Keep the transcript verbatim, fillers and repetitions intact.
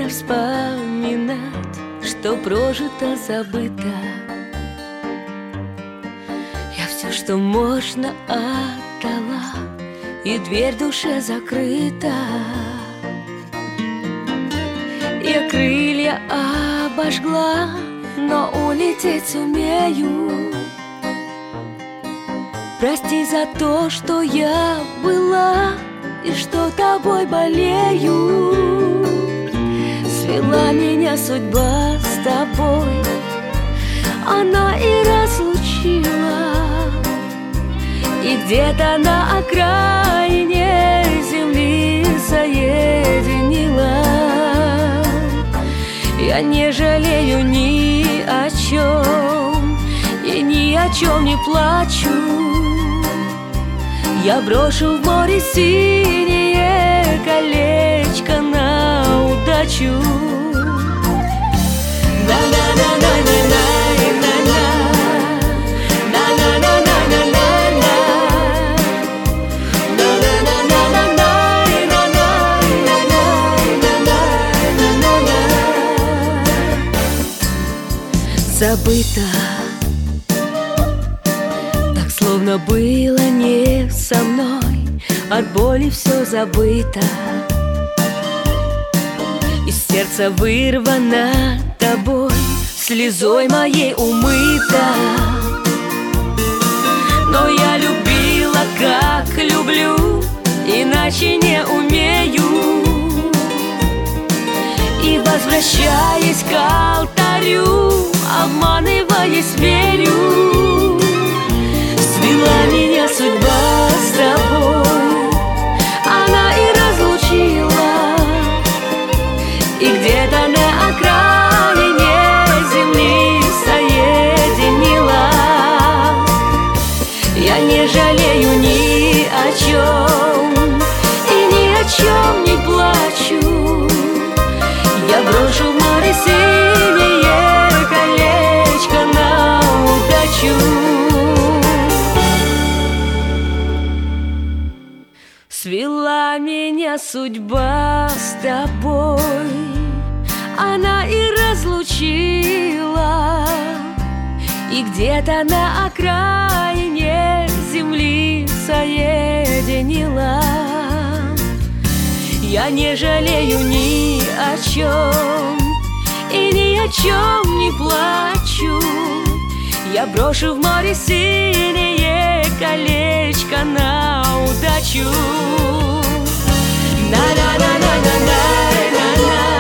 вспоминать, что прожито, забыто. Я все, что можно, отдала, и дверь в душе закрыта. Я крылья обожгла, но улететь сумею. Прости за то, что я была и что тобой болею. Свела меня судьба с тобой, она и разлучила. И где-то на окраине земли соединила. Я не жалею ни о чем и ни о чем не плачу. Я брошу в море синее колечко на удачу. Забыто, так словно было не со мной. От боли все забыто, из сердца вырвано тобой, слезой моей умыта. Но я любила, как люблю, иначе не умею. И возвращаясь к алтарю, обманываясь, верю. Свела меня судьба с тобой, она и разлучила. И где-то на окраине земли соединила. Я не жалею ни о чем и ни о чем не плачу. Я брошу в море синее колечко на удачу. Свела меня судьба с тобой, она и разлучила. И где-то на окраине земли соединила. Я не жалею ни о чем и ни о чем не плачу. Я брошу в море синее колечко на удачу. На-на-на-на-на-на-на-на.